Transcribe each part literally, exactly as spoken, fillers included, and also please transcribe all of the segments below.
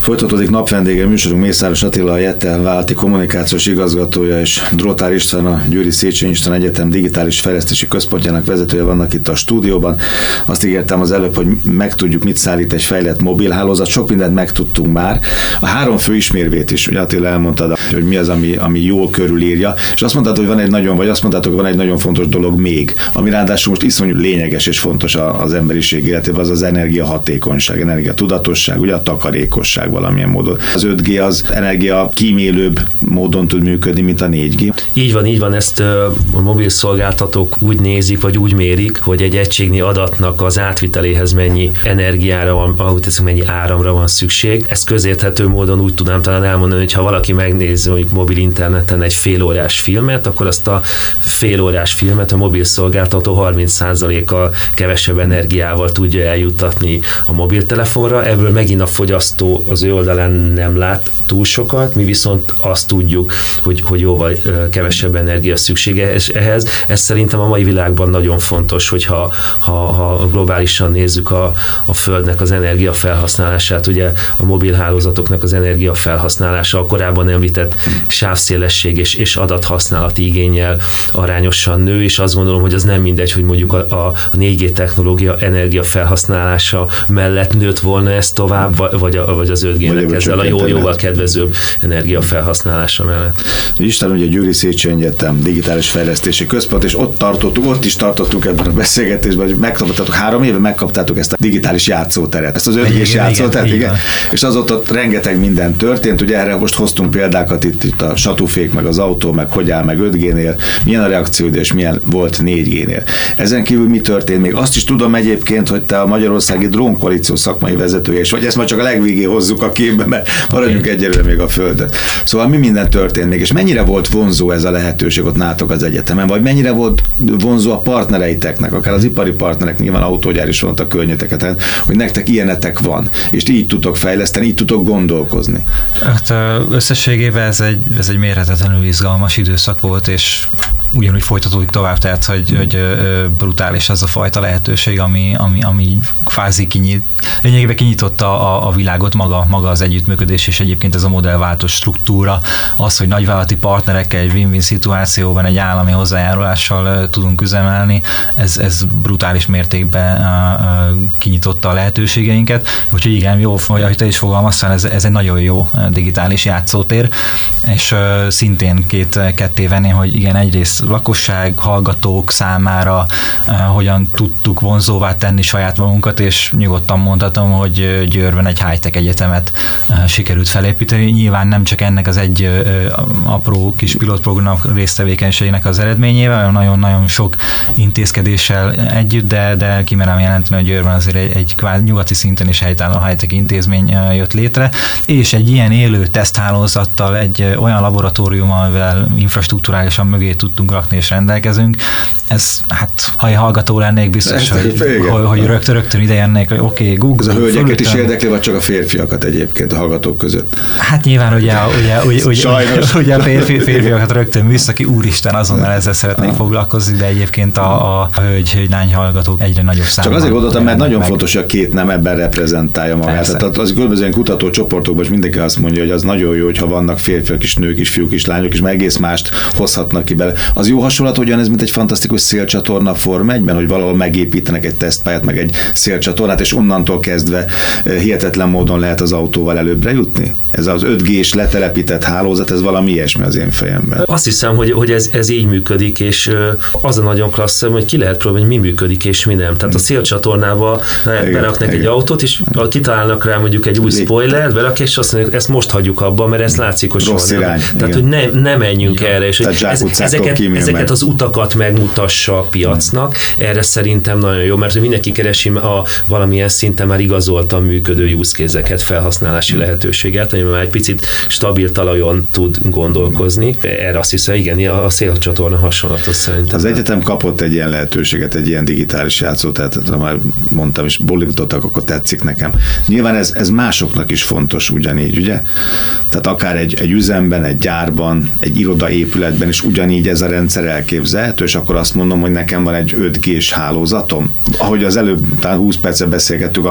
Folytatódik napvendége műsorunk Mészáros Attila, a Jettel válti kommunikációs igazgatója, és Drótár István, a Győri Széchenyi István Egyetem digitális fejlesztési központjának vezetője vannak itt a stúdióban. Azt ígértem az előbb, hogy megtudjuk, mit szállít egy fejlett mobilhálózat. Sok mindent megtudtunk már. A három fő ismérvét is, ugye Attila elmondtad, hogy mi az, ami, ami jól körülírja, és azt mondtad, hogy van egy nagyon, vagy azt mondtátok, hogy van egy nagyon fontos dolog még, ami ráadásul most iszonyú lényeges és fontos az emberiség életében, az az energiahatékonyság, energiatudatosság, ugye a takarékosság valamilyen módon. Az öt G az energia kímélőbb módon tud működni, mint a négy G. Így van, így van, ezt a mobil szolgáltatók úgy nézik, vagy úgy mérik, hogy egy egységnyi adatnak az átviteléhez mennyi energiára van, ahogy teszünk, mennyi áramra van szükség. Ezt közérthető módon úgy tudnám talán elmondani, hogy ha valaki megnézi mondjuk mobil interneten egy félórás filmet, akkor azt a félórás filmet a mobil szolgáltató harminc százalékkal kevesebb energiával tudja eljuttatni a mobiltelefonra. Ebből megint a fogyasztó az ő oldalán nem lát túl sokat, mi viszont azt tudjuk, hogy, hogy jóval kevesebb energia szüksége ehhez. Ez szerintem a mai világban nagyon fontos, hogyha ha, ha globálisan nézzük a, a Földnek az energiafelhasználását, ugye a mobilhálózatoknak az energiafelhasználása a korábban említett sávszélesség és, és adathasználati igénnyel arányosan nő, és azt gondolom, hogy az nem mindegy, hogy mondjuk a, a négy G technológia energiafelhasználása mellett nőtt volna ez tovább, vagy, a, vagy az öt G-nek ezzel a jó, jóval kedvezőbb energiafelhasználása mellett. Isten, ugye a Győri Széchenyi Egyetem digitális fejlesztési központ, és ott tartottuk, ott is tartottuk ebben a beszélgetésben, hogy megkaptátok, három éve megkaptátok ezt a digitális játszóteret, ezt az öt G-s játszóteret, igen, igen. És azóta ott rengeteg minden történt, ugye erre most hoztunk példákat itt, itt a satúfék, meg az autó, meg hogy áll, meg öt G-nél, milyen a reakció, és milyen volt négy G-nél. Ezen kívül mi történt még? Azt is tudom egyébként, hogy te a Magyarországi Drónkoalíció szakmai vezetője is vagy, ezt már csak a legvégén hozzuk a képbe, mert maradjunk egyelőre még a Földön. Szóval mi minden történt még, és mennyire volt vonzó ez a lehetőség ott nálatok az egyetemen, vagy mennyire volt vonzó a partnereiteknek, akár az ipari partnerek, nyilván autógyár is van a környezeteken, hogy nektek ilyenetek van, és így tudtok fejleszteni, így tudtok gondolkozni. Hát összességében ez egy, ez egy mérhetetlenül izgalmas időszak volt, és ugyanúgy folytatódik tovább, tehát hogy, hogy brutális az a fajta lehetőség, ami, ami, ami kvázi kinyit, lényegében kinyitotta a, a világot maga, maga az együttműködés, és egyébként ez a modellváltó struktúra, az, hogy nagyvállalati partnerekkel egy win-win szituációban egy állami hozzájárulással tudunk üzemelni, ez, ez brutális mértékben kinyitotta a lehetőségeinket, úgyhogy igen, jó, ahogy te is fogalmaztál, ez, ez egy nagyon jó digitális játszótér, és szintén két ketté venni, hogy igen, egyrészt lakosság, hallgatók számára uh, hogyan tudtuk vonzóvá tenni saját magunkat, és nyugodtan mondhatom, hogy Győrben egy high-tech egyetemet uh, sikerült felépíteni. Nyilván nem csak ennek az egy uh, apró kis pilotprogram résztevékenységnek az eredményével, nagyon-nagyon sok intézkedéssel együtt, de, de kimerem jelenteni, hogy Győrben azért egy, egy kvázi nyugati szinten is helytálló high-tech intézmény uh, jött létre, és egy ilyen élő teszthálózattal, egy uh, olyan laboratórium, amivel infrastruktúrálisan mögé tudtunk rakni és rendelkezünk. Ez, hát, ha én hallgató lennék, biztos, hogy, hogy, hogy rögtön, rögtön ide jönnék, hogy oké, okay, Google. Ez a hölgyeket fölöttem. Is érdekli, vagy csak a férfiakat egyébként a hallgatók között? Hát nyilván ugye, ugye, ugye, ugye, ugye a férfi, férfiakat rögtön visz, aki úristen, azonnal ezzel szeretnék ah. foglalkozni, de egyébként a, a hölgy, hölgy-lány hallgatók egyre nagyobb számban. Csak azért gondoltam, mert nagyon meg. fontos, hogy a két nem ebben reprezentálja magát. Tehát az különböző kutatócsoportokban is mindenki azt mondja, hogy az nagyon jó, hogyha vannak férfiak is, nők is, fiúk is, lányok is, mert egész mást hozhatnak ki bele. Az jó hasonlat, hogy ez mint egy fantasztikus szélcsatorna Form egyben, hogy valahol megépítenek egy tesztpályát, meg egy szélcsatornát, és onnantól kezdve hihetetlen módon lehet az autóval előbbre jutni? Ez az öt G-s letelepített hálózat, ez valami ilyesmi az én fejemben. Azt hiszem, hogy, hogy ez, ez így működik, és az a nagyon klassz, hogy ki lehet próbálni, hogy mi működik és mi nem. Tehát a szélcsatornába beraknak egy autót, és kitalálnak rá mondjuk egy új spoilert, berak, és azt mondják, ezt most hagyjuk abba, mert ezt látszik, hogy rossz irány. Tehát, hogy ne, ne menjünk igen. erre, és hogy ez, ezeket, ezeket az utakat megmutassa a piacnak, erre szerintem nagyon jó, mert hogy mindenki keresi a valamilyen szinten már igazoltan működő use case-eket, felhasználási lehetőséget, ami már egy picit stabil talajon tud gondolkozni. Erre azt hiszem, igen, a szélcsatorna hasonlatos szerintem. Az egyetem kapott egy ilyen lehetőséget, egy ilyen digitális játszót, tehát már mondtam, és bolintottak, akkor tetszik nekem. Nyilván ez, ez másoknak is fontos ugyanígy, ugye? Tehát akár egy, egy üzemben, egy gyárban, egy irodaépületben is ugyanígy ez a rendszer elképzelhető, és akkor azt mondom, hogy nekem van egy öt G-s hálózatom. Ahogy az előbb, talán húsz percet beszélgettük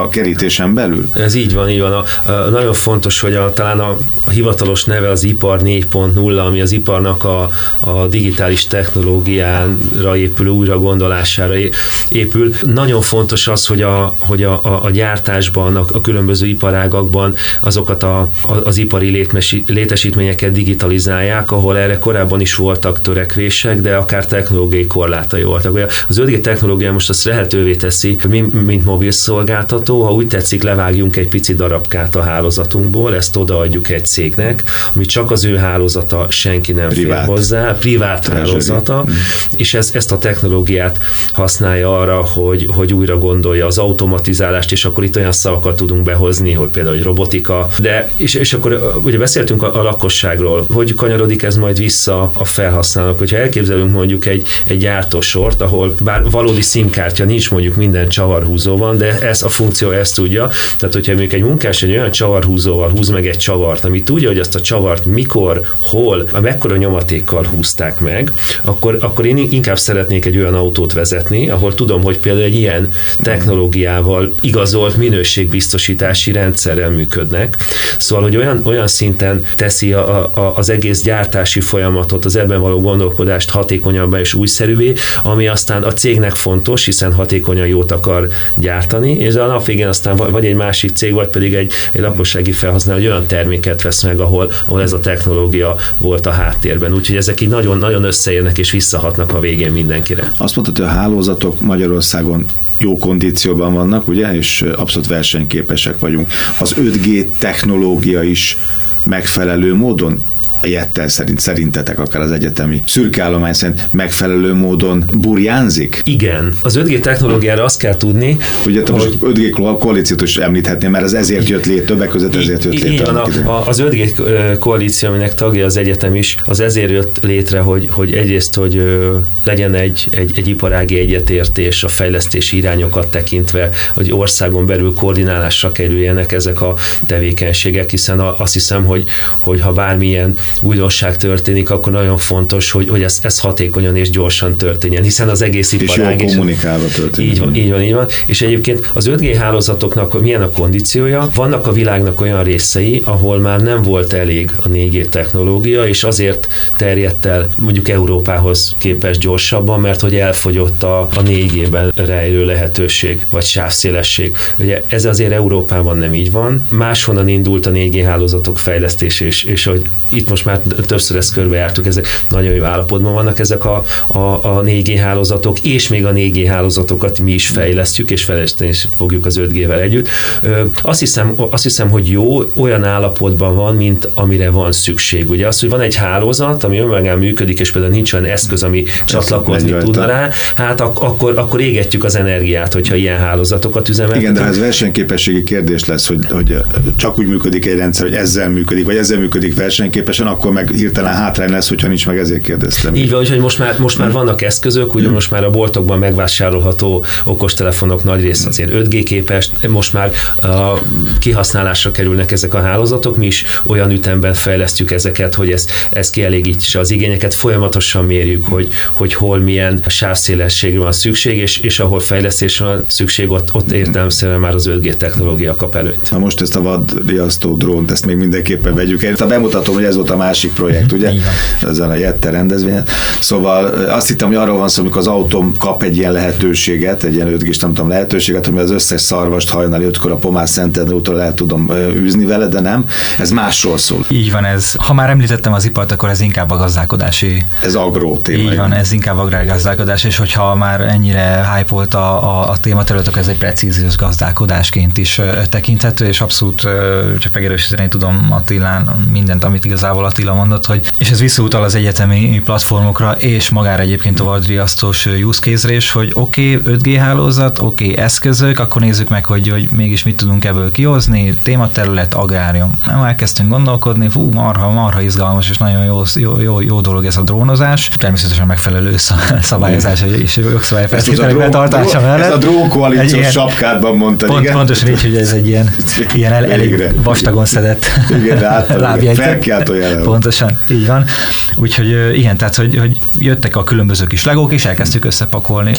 a kerítésen belül? Ez így van, így van. A, a, nagyon fontos, hogy a, talán a, a hivatalos neve az ipar négy pont nulla, ami az iparnak a, a digitális technológiára épülő újra gondolására épül. Nagyon fontos az, hogy a, hogy a, a, a gyártásban, a, a különböző iparágakban azokat a, a, az ipari létmesi, létesítményeket digitalizálják, ahol erre korábban is voltak törekvések, de akár technológiai korlátai voltak. Az öt G technológia most azt lehetővé teszi, hogy mi, mint mobil szolgáltató, ha úgy tetszik, levágjunk egy pici darabkát a hálózatunkból, ezt odaadjuk egy cégnek, ami csak az ő hálózata, senki nem privát. fér hozzá, privát Treasury. hálózata, mm. és ez, ezt a technológiát használja arra, hogy, hogy újra gondolja az automatizálást, és akkor itt olyan szavakat tudunk behozni, hogy például hogy robotika, de és, és akkor ugye beszéltünk a, a lakosságról, hogy kanyarodik ez majd vissza a felhasználók, hogyha elképzelünk mondjuk egy, egy gyártósort, ahol bár valódi SIM-kártya nincs, mondjuk minden csavarhúzó van, de ez a funkció ezt tudja, tehát hogyha mondjuk egy munkás egy olyan csavarhúzóval húz meg egy csavart, ami tudja, hogy azt a csavart mikor, hol, mekkora nyomatékkal húzták meg, akkor, akkor én inkább szeretnék egy olyan autót vezetni, ahol tudom, hogy például egy ilyen technológiával igazolt minőségbiztosítási rendszerrel működnek. Szóval, hogy olyan, olyan szinten teszi a, a, az egész gyártási folyamatot, az ebben való gondolkodást hatékonyabbá és újszerűvé, ami aztán a cégnek fontos, hiszen hatékonyan jót akar gyártani, és a nap végén aztán vagy egy másik cég, vagy pedig egy, egy lakossági felhasználó egy olyan terméket vesz meg, ahol, ahol ez a technológia volt a háttérben. Úgyhogy ezek így nagyon, nagyon összeérnek és visszahatnak a végén mindenkire. Azt mondtad, hogy a hálózatok Magyarországon jó kondícióban vannak, ugye, és abszolút versenyképesek vagyunk. Az öt G technológia is megfelelő módon a Jettel szerint, szerintetek akár az egyetemi szürkeállomány szerint megfelelő módon burjánzik? Igen. Az öt G technológiára azt kell tudni, ugye te most öt G koalíciót is említhetném, mert az ezért jött lét, többek között ezért jött létre. A, a, az öt G koalíció, aminek tagja az egyetem is, az ezért jött létre, hogy, hogy egyrészt, hogy ö, legyen egy, egy, egy iparági egyetértés a fejlesztési irányokat tekintve, hogy országon belül koordinálásra kerüljenek ezek a tevékenységek, hiszen a, azt hiszem, hogy, hogy ha bármilyen újdonság történik, akkor nagyon fontos, hogy, hogy ez, ez hatékonyan és gyorsan történjen, hiszen az egész iparág és jól kommunikálva történik. Így van, így van, így van. És egyébként az öt G hálózatoknak milyen a kondíciója? Vannak a világnak olyan részei, ahol már nem volt elég a négy G technológia, és azért terjedt el mondjuk Európához képest gyorsabban, mert hogy elfogyott a, a négy G-ben rejlő lehetőség, vagy sávszélesség. Ugye ez azért Európában nem így van. Máshonnan indult a négy G hálózatok fejlesztése, és, és hogy itt most már többször ezt körbejártuk, ezek nagyon jó állapotban vannak ezek a, a, a négy G hálózatok, és még a négy G hálózatokat mi is fejlesztjük, és fejleszteni fogjuk az öt G-vel együtt. Azt hiszem, azt hiszem, hogy jó, olyan állapotban van, mint amire van szükség. Ugye az, hogy van egy hálózat, ami önmagában működik, és például nincs olyan eszköz, ami csatlakozni tudna rá, hát ak- akkor, akkor égetjük az energiát, hogyha ilyen hálózatokat üzemeltetünk. Igen, de ez versenyképességi kérdés lesz, hogy, hogy csak úgy működik egy rendszer, hogy ezzel működik, vagy ezzel működik versenyképesen, akkor meg hirtelen hátrány lesz, hogyha nincs meg, ezért kérdeztem. Így van, úgyhogy most már, most már vannak eszközök, ugye most már a boltokban megvásárolható okostelefonok nagy része azért öt G képes, most már uh, kihasználásra kerülnek ezek a hálózatok, mi is olyan ütemben fejlesztjük ezeket, hogy ez, ez kielégítse az igényeket, folyamatosan mérjük, hogy, hogy hol milyen sávszélességre van szükség, és, és ahol fejlesztésre van szükség, ott, ott értelemszerűen már az öt G technológia kap előtt. Na most ezt a vadriasztó drónt, ezt még mindenképpen vegyük el. Bemutatom, hogy ez volt a másik projekt, ugye? Ezen a Jettel rendezvényen. Szóval azt hittem, hogy arról van szó, amikor az autóm kap egy ilyen lehetőséget, egy ilyen öt G-s, nem tudom, lehetőséget, hogy az összes szarvast hajnali ötkor a Pomás Szentendre úton el tudom űzni vele, de nem. Ez másról szól. Így van ez. Ha már említettem az ipart, akkor ez inkább a gazdálkodási. Ez agró téma. Így van, ez inkább agrárgazdálkodás, és hogyha már ennyire hype-olt a, a, a tématerület, akkor ez egy precíziós gazdálkodásként is tekinthető, és abszolút csak megerősíteni tudom Attilán mindent, amit igazából Attila mondott, hogy és ez visszautal az egyetemi platformokra, és magára egyébként a vadriasztós use case-re is, hogy oké, okay, öt G hálózat, oké, okay, eszközök, akkor nézzük meg, hogy, hogy mégis mit tudunk ebből kihozni, tématerület, agrárium. Nem elkezdtünk gondolkodni, fú, marha, marha izgalmas, és nagyon jó, jó, jó, jó dolog ez a drónozás. Természetesen megfelelő szabályozás és jogszabályfeltételek betartása mellett. Ez a drónkoalíciós sapkádban mondtad, pont, igen? Pontosan így, hogy ez egy ilyen, ilyen el, elég vastagon szedett lábjegyzet. Pontosan, így van. Úgyhogy igen, tehát, hogy, hogy jöttek a különböző kis legók, és elkezdtük összepakolni.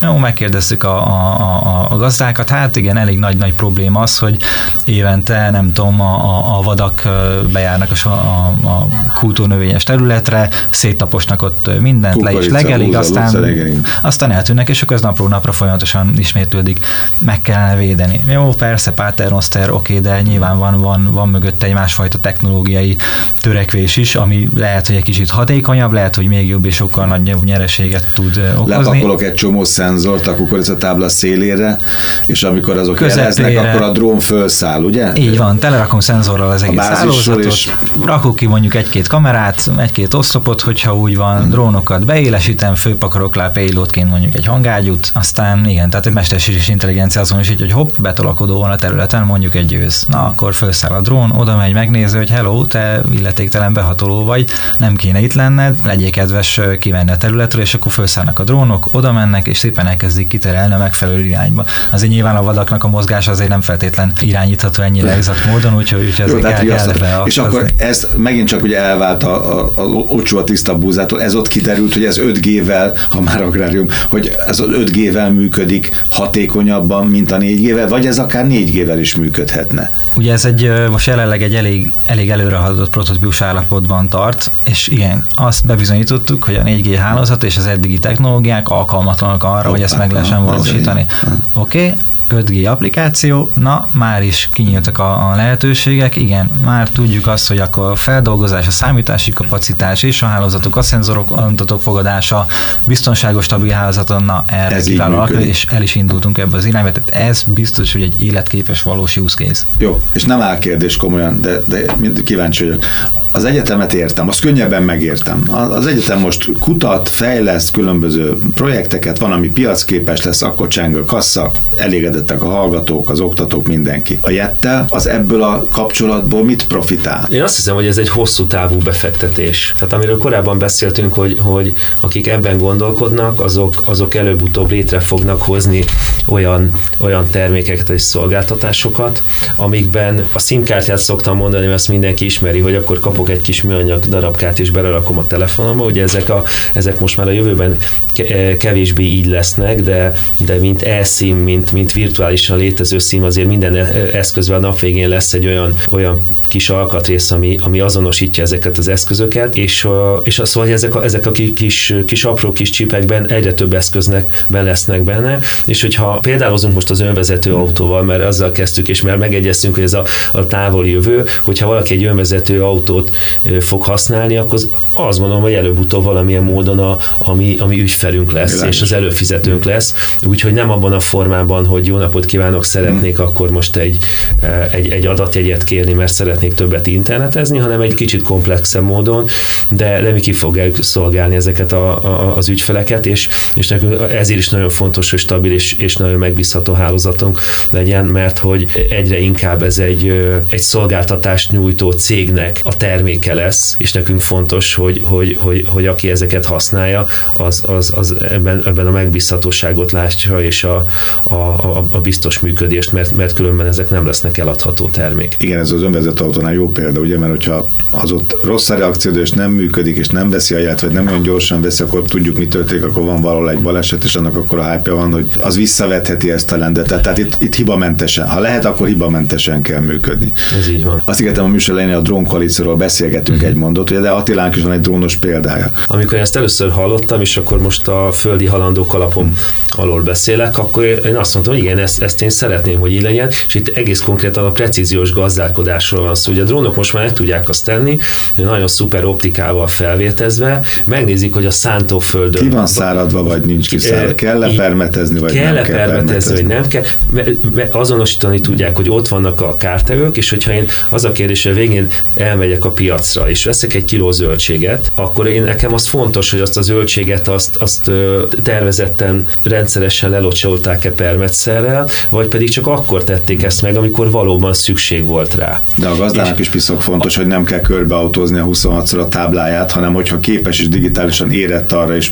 Jó, megkérdeztük a, a, a gazdákat, hát igen, elég nagy-nagy probléma az, hogy évente, nem tudom, a, a, a vadak bejárnak a, a, a kultúrnövényes területre, széttaposnak ott mindent, Kukorica, le is legelik, aztán, aztán eltűnnek, és akkor ez napról napra folyamatosan ismétlődik. Meg kellene védeni. Jó, persze, Paternoster, oké, de nyilván van, van, van mögötte egy másfajta technológiai törekvés is, ami lehet, hogy egy kicsit hatékonyabb, lehet, hogy még jobb és sokkal nagyobb nyereséget tud okozni. Lepakolok egy csomó szenzort a kukoricatábla szélére, és amikor azok jeleznek, akkor a drón fölszáll, ugye? Így van, telerakom szenzorral az egész hálózatot, is. Rakok ki mondjuk egy-két kamerát, egy-két oszlopot, hogyha úgy van, hmm. drónokat beélesítem, főpakarok rá payloadként mondjuk egy hangágyút, aztán igen, tehát egy mesterséges intelligencia azonosítja, hogy hopp, betolakodó van a területen, mondjuk egy győz. Na, akkor felszáll a drón, oda megy, megnézi, hogy hello, te illetéktelen behatoló vagy, nem kéne itt lenned, legyél kedves kimenni a területről, és akkor felszállnak a drónok, oda mennek, és szépen elkezdik kiterelni a megfelelő irányba. Azért nyilván a vadaknak a mozgása azért nem feltétlen irányítható ennyire exakt módon, úgyhogy, úgyhogy azért kell, kell be. És akkor ez megint csak ugye elvált a, a, a olcsó a tiszta búzától, ez ott kiderült, hogy ez öt G-vel, ha már agrárium, hogy ez az öt G-vel működik hatékonyabban, mint a négy G-vel, vagy ez akár négy G-vel is működhetne. Ugye ez egy, most jelenleg egy elég, elég előre haladott prototípus állapotban tart, és igen, azt bebizonyítottuk, hogy a négy G hálózat és az eddigi technológiák alkalmatlanok arra, oh, hogy ezt meg lehessen valósítani. Oké, okay, öt G applikáció, na már is kinyíltak a, a lehetőségek, igen, már tudjuk azt, hogy akkor a feldolgozás, a számítási kapacitás és a hálózatok, a szenzorok, adatok fogadása, biztonságos, stabil hálózaton, na erre kiváló, és el is indultunk ebbe az irányba, tehát ez biztos, hogy egy életképes valós use case. Jó, és nem áll kérdés komolyan, de, de kíváncsi vagyok. Az egyetemet értem, azt könnyebben megértem. Az egyetem most kutat, fejleszt különböző projekteket, van, ami piacképes lesz, akkor cseng a kassa, elégedettek a hallgatók, az oktatók, mindenki. A jettel az ebből a kapcsolatból mit profitál? Én azt hiszem, hogy ez egy hosszú távú befektetés. Tehát amiről korábban beszéltünk, hogy, hogy akik ebben gondolkodnak, azok, azok előbb-utóbb létre fognak hozni olyan, olyan termékeket és szolgáltatásokat, amikben a SIM-kártyát szoktam mondani, mert ezt mindenki ismeri, hogy akkor kapok egy kis műanyag darabkát és belerakom a telefonomba, ugye ezek, a, ezek most már a jövőben kevésbé így lesznek, de, de mint eSIM, mint, mint virtuálisan létező SIM, azért minden eszközben a nap végén lesz egy olyan, olyan kis alkatrész, ami, ami azonosítja ezeket az eszközöket, és, és az, hogy ezek a, ezek a kis, kis apró kis csipekben egyre több eszköznek be lesznek benne, és hogyha példálozunk most az önvezető autóval, mert azzal kezdtük, és mert megegyeztünk, hogy ez a, a távoli jövő, hogyha valaki egy önvezető autót fog használni, akkor azt gondolom, hogy előbb-utóbb valamilyen módon a, ami, ami ügyfelünk lesz, Világos. És az előfizetőnk lesz, úgyhogy nem abban a formában, hogy jó napot kívánok, szeretnék hmm. akkor most egy, egy, egy adatjegyet kérni, mert szeretnék többet internetezni, hanem egy kicsit komplexebb módon, de, de mi ki fogják szolgálni ezeket a, a, az ügyfeleket, és, és nekünk ezért is nagyon fontos, hogy stabil és, és nagyon megbízható hálózatunk legyen, mert hogy egyre inkább ez egy, egy szolgáltatást nyújtó cégnek a terméke lesz, és nekünk fontos, hogy, hogy, hogy, hogy aki ezeket használja, az, az, az ebben, ebben a megbízhatóságot látja, és a, a, a, a biztos működést, mert, mert különben ezek nem lesznek eladható termék. Igen, ez az önvezető autónál jó példa, ugye, mert hogyha az ott rossz a reakció, és nem működik, és nem veszi a jelet, vagy nem olyan gyorsan veszi, akkor tudjuk, mi történik, akkor van valahol egy baleset, és annak akkor a hype van, hogy az visszavetheti ezt a lendetet. Tehát itt, itt hibamentesen. Ha lehet, akkor hibamentesen kell működni. Ez így van. Azt ígértem a műsor elején, a drónkoalícióról beszélgetünk mm-hmm. egy mondatot, ugye, de Attilának is van egy drónos példája. Amikor ezt először hallottam, és akkor most a földi halandók alapon mm. alól beszélek, akkor én azt mondtam, hogy igen, ezt, ezt én szeretném, hogy így legyen, és itt egész konkrétan a precíziós gazdálkodásról van szó. Ugye a drónok most már meg tudják azt tenni, hogy nagyon szuper optikával felvértezve, megnézik, hogy a szántóföldön... Ki van száradva, vagy nincs kiszáradva? Kell-e permetezni, vagy kell nem kell permetezni, vagy nem kell? Azonosítani tudják, hogy ott vannak a kártevők, és hogyha én az a kérdés, hogy végén elmegyek a piacra, és veszek egy kiló zöldséget, akkor én nekem az fontos, hogy azt a zöldséget azt, azt tervezetten, rendszeresen lelocsolták-e permetszerrel, vagy pedig csak akkor tették ezt meg, amikor valóban szükség volt rá. De a gazdának is piszok fontos, hogy nem kell körbeautózni a huszonhatszor a tábláját, hanem hogyha képes és digitálisan érett arra, és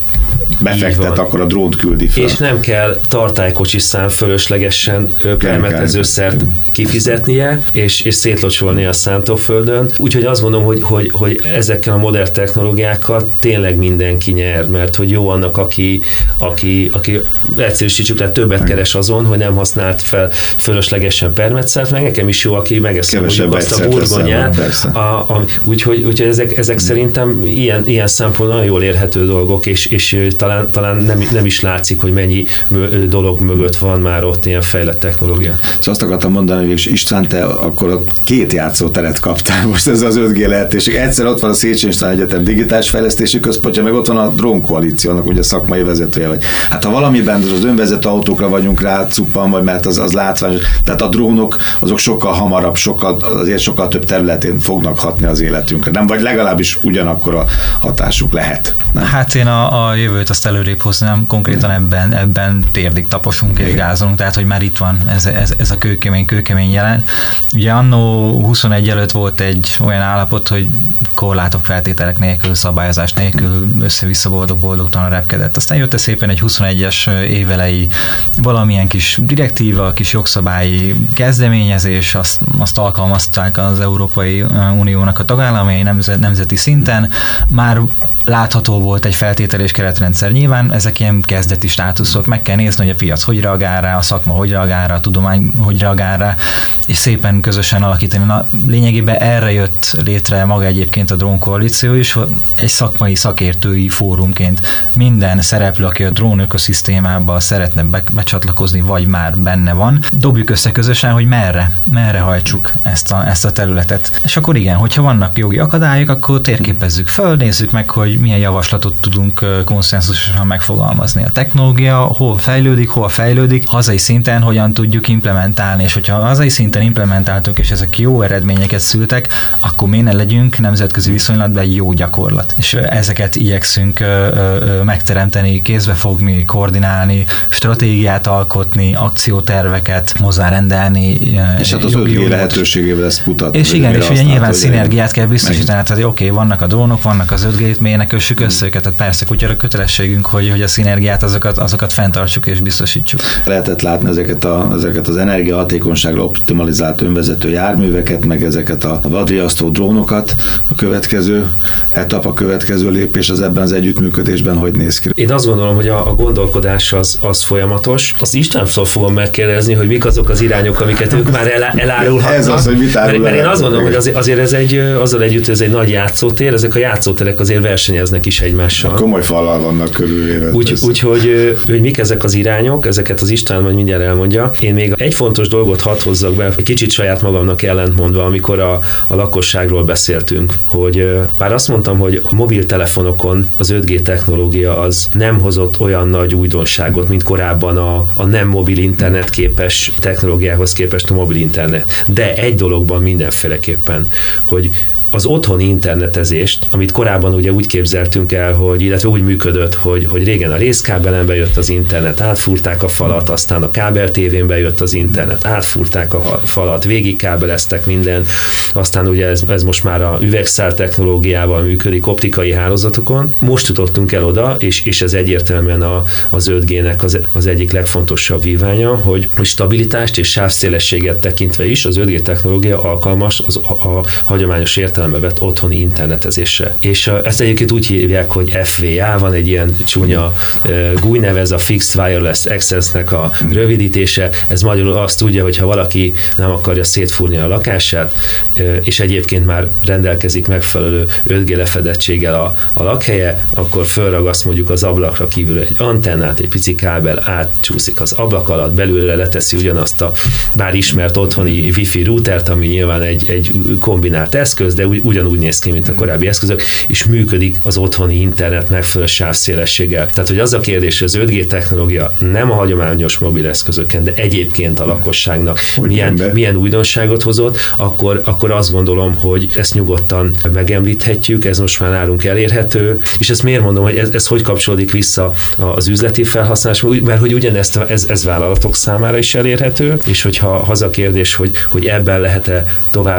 befektet, akkor a drónt küldi fel. És nem kell tartálykocsi szám fölöslegesen permetezőszert kifizetnie, és, és szétlocsolni a szántóföldön. Úgyhogy azt gondolom, hogy, hogy, hogy ezekkel a modern technológiákkal tényleg mindenki nyer, mert hogy jó annak, aki, aki, aki egyszerűsítsük, tehát többet keres azon, hogy nem használt fel fölöslegesen permetszert, meg nekem is jó, aki megeszem mondjuk azt a burgonyát. Úgyhogy úgy, ezek, ezek szerintem ilyen, ilyen szempontból nagyon jól érhető dolgok, és, és talán, talán nem, nem is látszik, hogy mennyi dolog mögött van már ott ilyen fejlett technológia. Szóval azt akartam mondani, hogy István, te akkor ott két játszóteret kaptál most ez az öt G lehetőség. Egyszer ott van a Széchenyi István Egyetem digitális fejlesztési központja, meg ott van a Drón Koalíciónak ugye szakmai vezetője vagy. Hát ha valamiben az önvezető autókra vagyunk rá cuppan, vagy mert az, az látványos, tehát a drónok azok sokkal hamarabb, sokkal, azért sokkal több területén fognak hatni az életünkre. Nem, vagy legalábbis ugyanakkor a hatásuk lehet. Nem? Hát én a, a jövőt azt előrébb hoznám, konkrétan ebben, ebben térdig taposunk és gázolunk, tehát hogy már itt van ez, ez, ez a kőkemény, kőkemény jelen. Ugye annó huszonegy előtt volt egy olyan állapot, hogy korlátok, feltételek nélkül, szabályozás nélkül össze-vissza boldog-boldogtalan repkedett. Aztán jött szépen egy huszonegyes évelei valamilyen kis direktíva, kis jogszabályi kezdeményezés, azt, azt alkalmazták az Európai Uniónak a tagállamai nemzet, nemzeti szinten. Már látható volt egy feltétel és keretrendszer. Nyilván ezek ilyen kezdeti státuszok, meg kell nézni, hogy a piac hogy reagál rá, a szakma hogy reagál rá, a tudomány hogy reagál rá, és szépen közösen alakítani. Na, lényegében erre jött létre maga egyébként a Drón Koalíció is, egy szakmai szakértői fórumként minden szereplő, aki a drón ökoszisztémába szeretne be, becsatlakozni, vagy már benne van, dobjuk össze közösen, hogy merre, merre hajtsuk ezt a, ezt a területet. És akkor igen, hogyha vannak jogi akadályok, akkor térképezzük föl, nézzük meg, hogy milyen javaslatot tudunk konszenzusosan megfogalmazni. A technológia hol fejlődik, hol fejlődik, hazai szinten hogyan tudjuk implementálni, és hogyha hazai szinten implementáltuk, és ezek jó eredményeket szültek, akkor miért ne legyünk nemzetközi viszonylatban egy jó gyakorlat. És ezeket igyekszünk megteremteni, kézbefogni, koordinálni, stratégiát alkotni, akcióterveket hozzárendelni. És hát az öt G lehetőségével ezt mutatni. És igen, és ugye nyilván szinergiát kell biztosítani, tehát oké, okay, vannak a drónok, vannak az öt G, miért ne kössük össze őket, tehát persze kutyára kötelességünk, hogy, hogy a szinergiát azokat, azokat fenntartsuk és biztosítsuk. Lehetett látni ezeket, a, ezeket az energiahatékonyságra optimalizált önvezető járműveket, meg ezeket a vadriasztó drónokat. A következő etap, a következő lépés az ebben az együttműködésben hogy néz ki? Én azt gondolom, hogy a, a gondolkodás az, az folyamatos. Az Istvántól fogom megkérdezni, hogy mik azok az irányok, amiket ők már el, elárulhatnak. Ez az, hogy mit árul mert, mert én azt gondolom, hogy azért, azért ez egy, azzal együtt, ez egy nagy játszótér, ezek a játszóterek azért versenyeznek is egymással. Komoly fallal vannak körülvéve. Úgyhogy, úgy, hogy, hogy mik ezek az irányok, ezeket az István majd mindjárt elmondja. Én még egy fontos dolgot hadd hozzak be, egy kicsit saját magamnak ellentmondva, amikor a, a lakosságról beszéltünk, hogy bár azt mondtam, hogy a mobiltelefonokon az öt G technológia az nem hozott olyan nagy újdonságot, mint korábban a, a nem mobil internet képes technológiához képest a mobil internet. De egy dologban mindenféleképpen, hogy az otthoni internetezést, amit korábban ugye úgy képzeltünk el, hogy, illetve úgy működött, hogy, hogy régen a részkábelen bejött az internet, átfúrták a falat, aztán a kábel tévén bejött az internet, átfúrták a falat, végig kábeleztek minden, aztán ugye ez, ez most már a üvegszál technológiával működik optikai hálózatokon. Most jutottunk el oda, és, és ez egyértelműen a, az öt G-nek az, az egyik legfontosabb víványa, hogy stabilitást és sávszélességet tekintve is az öt G technológia alkalmas az a, a hagyományos értelemben vett otthoni internetezésre. És a, ezt egyébként úgy hívják, hogy F W A, van egy ilyen csúnya uh, gújneve, ez a Fixed Wireless Access-nek a rövidítése. Ez magyarul azt tudja, hogy ha valaki nem akarja szétfúrni a lakását, uh, és egyébként már rendelkezik megfelelő öt G lefedettséggel a, a lakhelye, akkor fölragaszt mondjuk az ablakra kívül egy antennát, egy pici kábel átcsúszik az ablak alatt, belülre leteszi ugyanazt a bár ismert otthoni wifi routert, ami nyilván egy, egy kombinált eszköz, de ugyanúgy néz ki, mint a korábbi eszközök, és működik az otthoni internet megfelelő sávszélességgel. Tehát, hogy az a kérdés, hogy az öt G technológia nem a hagyományos mobileszközöken, de egyébként a lakosságnak milyen, milyen újdonságot hozott, akkor, akkor azt gondolom, hogy ezt nyugodtan megemlíthetjük, ez most már nálunk elérhető, és ezt miért mondom, hogy ez, ez hogy kapcsolódik vissza az üzleti felhasználásba, mert hogy ugyanezt ez, ez vállalatok számára is elérhető, és hogyha az a kérdés, hogy, hogy ebben lehet-e tovább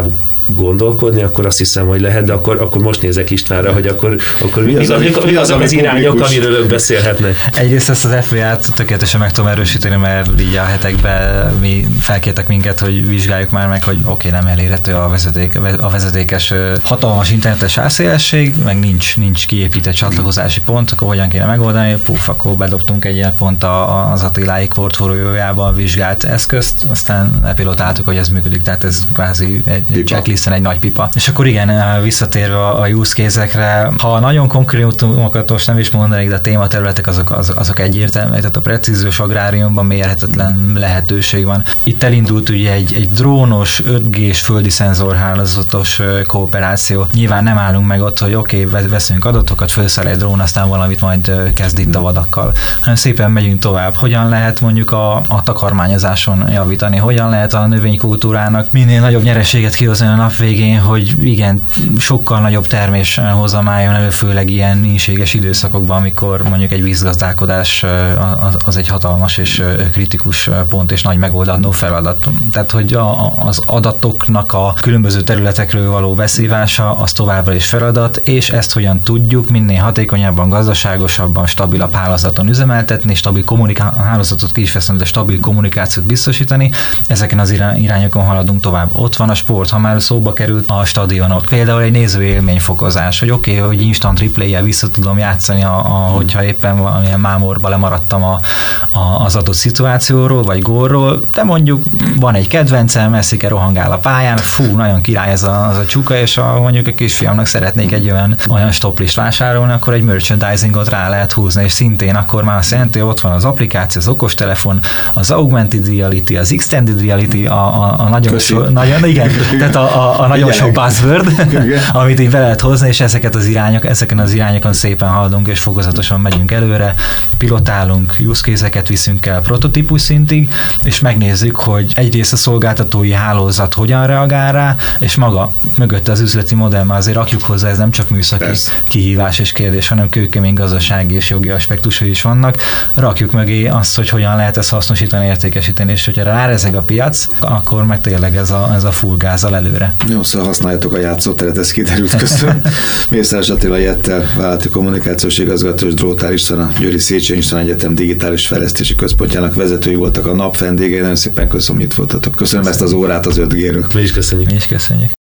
gondolkodni, akkor azt hiszem, hogy lehet, de akkor, akkor most nézek Istvánra, hogy akkor, akkor mi, Mi az, az, ami- mi mi az, az, az, ami az irányok, publikus? amiről ők beszélhetnek. Egyrészt ezt az ef bé á-t tökéletesen meg tudom erősíteni, mert így a hetekben mi felkértek minket, hogy vizsgáljuk már meg, hogy oké, okay, nem elérhető a, vezeték, a vezetékes ö, hatalmas internetes árszélesség, meg nincs, nincs kiépített csatlakozási pont, akkor hogyan kéne megoldani? Puf, akkor bedobtunk egy ilyen pont a- az Attiláik portfóliójában vizsgált eszközt, aztán lepilotáltuk, hogy ez működik, tehát ez kvázi egy Pipa. checklisten, egy nagy pipa. És akkor igen, visszatérve a use case-ekre, ha nagyon konkrétumokat most nem is mondanék, de a tématerületek azok, azok, azok egyértelműek, tehát a precíziós agráriumban mérhetetlen lehetőség van. Itt elindult ugye egy, egy drónos, öt gés földi szenzorhálózatos ö, kooperáció. Nyilván nem állunk meg ott, hogy oké, okay, veszünk adatokat, felszáll egy drón, aztán valamit majd ö, kezd itt a vadakkal, hanem szépen megyünk tovább. Hogyan lehet mondjuk a, a takarmányozáson javítani, hogyan lehet a növénykultúrának minél nagyobb nyereséget kihozni a nap végén, hogy igen, sokkal nagyobb termés hozam álljon elő, főleg ilyen ínséges időszakokban, amikor mondjuk egy vízgazdálkodás az, az egy hatalmas és kritikus pont és nagy megoldandó feladat. Tehát, hogy a, az adatoknak a különböző területekről való beszívása az továbbra is feladat, és ezt hogyan tudjuk minél hatékonyabban, gazdaságosabban, stabilabb hálózaton üzemeltetni, stabil kommuniká- hálózatot ki is veszem, de stabil kommunikációt biztosítani. Ezeken az irányokon haladunk tovább. Ott van a sport, ha már szóba került a stadionok. Például egy nézőélményfokozás, hogy oké, okay, hogy instant replay-jel vissza tudom játszani, a, a, hogyha éppen valamilyen mámorba lemaradtam a, a, az adott szituációról, vagy gólról, de mondjuk van egy kedvencem, Messike rohangál a pályán, fú, nagyon király ez a, az a csuka, és a, mondjuk a kisfiamnak szeretnék egy olyan, olyan stoplist vásárolni, akkor egy merchandisingot rá lehet húzni, és szintén akkor már azt jelenti, hogy ott van az applikáció, az okostelefon, az augmented reality, az extended reality, a, a, a nagyon, so, nagyon, igen, tehát a, a, a nagyon sok buzzword, amit így be lehet hozni, és ezeket az irányok, ezeken az irányokon szépen haladunk, és fokozatosan megyünk előre, pilotálunk, use case-eket viszünk el prototípus szintig, és megnézzük, hogy egyrészt a szolgáltatói hálózat hogyan reagál rá, és maga mögött az üzleti modell, már azért rakjuk hozzá, ez nem csak műszaki Persze. kihívás és kérdés, hanem kőkemény gazdasági és jogi aspektusai is vannak. Rakjuk mögé azt, hogy hogyan lehet ezt hasznosítani, értékesíteni, és hogyha rárezeg a piac, akkor meg tényleg ez a, ez a full gázzal előre. Jó, szóval használjátok a játszóteret, ez kiderült, köszönöm. Mészáros Attila Jettel, vállalati kommunikációs igazgató, és Drótár István, a Győri Széchenyi István Egyetem digitális fejlesztési központjának vezetői voltak a nap vendégei. Nagyon szépen köszönöm, hogy itt voltatok. Köszönöm, köszönöm ezt az órát az öt G-ről. Mi is köszönjük. Mi is köszönjük.